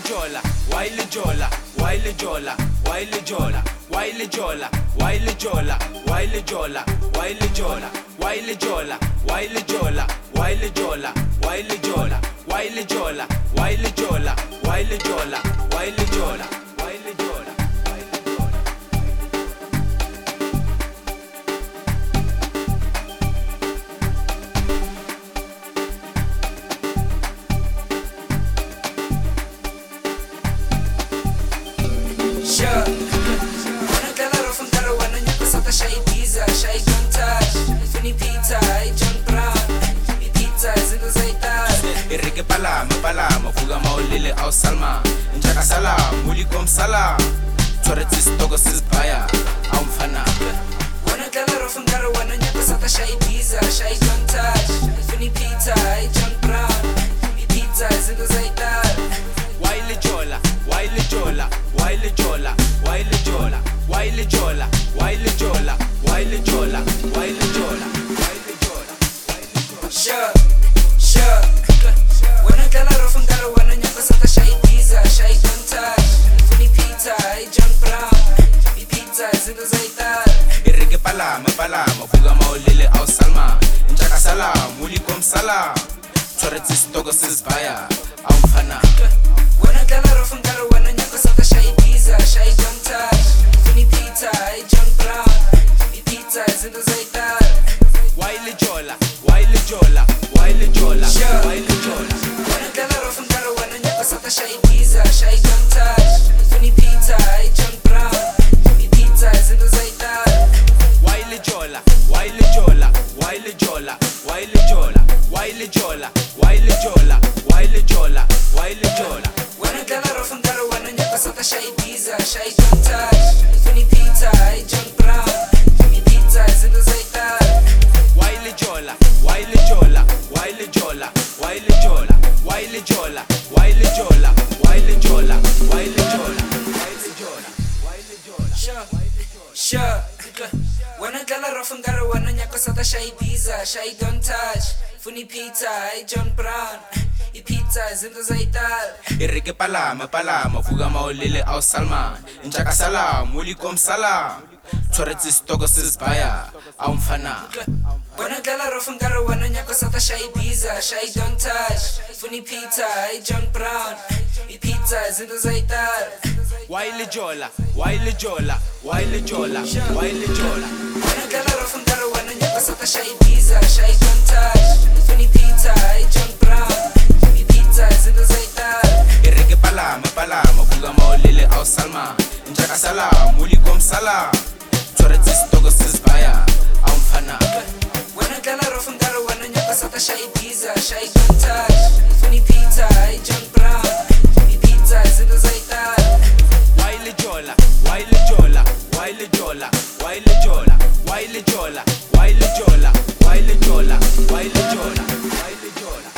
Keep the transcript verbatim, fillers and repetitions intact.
jola, Wiley jola, Wiley jola, Wiley jola, Wiley jola, Wiley jola, Wiley jola, Wiley jola, Wiley jola, Wiley jola, Wiley jola, Wiley jola, Wiley jola, Wiley jola, Wiley jola, Wiley jola, Wiley jola. Yeah, wanna galera from Tarawana, nyaka sata shai pizza, shai guntash, funi pizza, I John Brown, I pizza, zingo zaita. Irike palama, palama, fuga maulile au salma, njaka salam, muli kom salam, choreti stogo sis baya, au mfana. Wanna galera from Tarawana, nyaka sata shai pizza, shai guntash, funi pizza, I John Brown, I pizza, zingo zaita. Wiley jola, Wiley jola, Wiley jola, Wiley jola, Wiley jola, Wiley jola, Wiley jola, Wiley jola, Wiley jola. Yeah, yeah. Wanna galera from Tarawana, nyaka sata shai pizza, shai guntash, funi pizza, I John Brown, I pizza, zingo zaita. Irike palama, palama, fuga maulile au salma, njaka salam, muli kom salam, choreti stogo sis baya, au mfana. Wanna galera from Tarawana, nyaka sata shai pizza, shai guntash, funi pizza, I John Brown, I pizza, zingo zaita. Wiley jola, Wiley jola, Wiley jola, Yeah. Wiley jola. Wanna galera from Tarawana, nyaka sata shai pizza, shai guntash, funi pizza, I John Brown, I pizza, zingo zaita. Wiley jola, Wiley jola, Wiley jola, Wiley jola, Wiley jola, Wiley jola, Wiley jola, Wiley jola. Wanna galera from Tarawana, nyaka sata shai pizza, shai guntash, funi pizza, I John Brown, I pizza, zingo zaita. Wiley jola, Wiley jola, Wiley jola, Wiley jola, Wiley jola, Wiley jola, Wiley jola, Wiley jola, Wiley jola, Wiley jola. Sure, sure. Wanna galera from Tarawana, nyaka sata shai pizza, shai guntash, funi pizza, I John Brown, I pizza, zingo zaita. Irike palama, palama, fuga maulile au salma, njaka salam, muli kom salam, choreti stogo sis baya, au mfana. Wanna galera from Tarawana, nyaka sata shai pizza, shai guntash, funi pizza, I John Brown, I pizza, zingo zaita. Wiley jola, Wiley jola, Wiley jola, Wiley jola. Wanna galera from Tarawana, nyaka sata shai pizza, shai guntash, funi pizza, I John Brown, I pizza, zingo zaita. Irike palama, palama, fuga maulile au salma, njaka salam, muli kom salam, choreti stogo sis baya, au mfana. Wanna galera from Tarawana, nyaka sata shai pizza, shai guntash, funi pizza, I John Brown, I pizza, zingo zaita. Wiley jola, Wiley jola, Wiley jola, Wiley jola, Wiley jola, Wiley jola, Wiley jola, Wiley jola, Wiley jola.